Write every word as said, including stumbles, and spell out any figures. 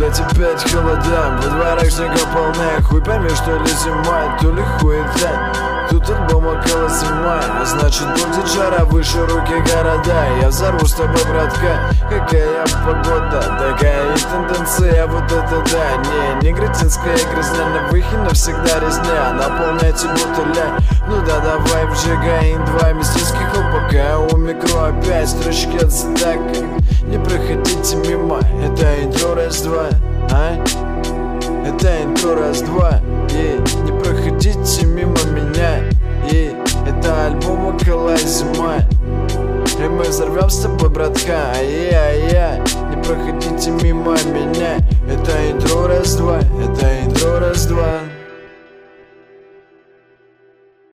Блять, опять холода, во дворах снега полная. Хуй пойми, что ли зима, то ли хуета. Тут альбом около зима, а значит будет жара, выше руки города. Я взорву с тобой, братка, какая погода, такая и тенденция, вот это да. Не, не гретинская грязня, на выхе навсегда резня. Наполняйте бутыля, ну да, давай вжигаем два местинских колпака. У микро опять строчки от стака. Не проходите мимо, это интро раз-два, а? Это интро раз-два, и не проходите мимо меня, и это альбом около зима. И мы взорвем с тобой, братка, ай-яй-яй. Не проходите мимо меня, это интро раз-два, это интро раз-два.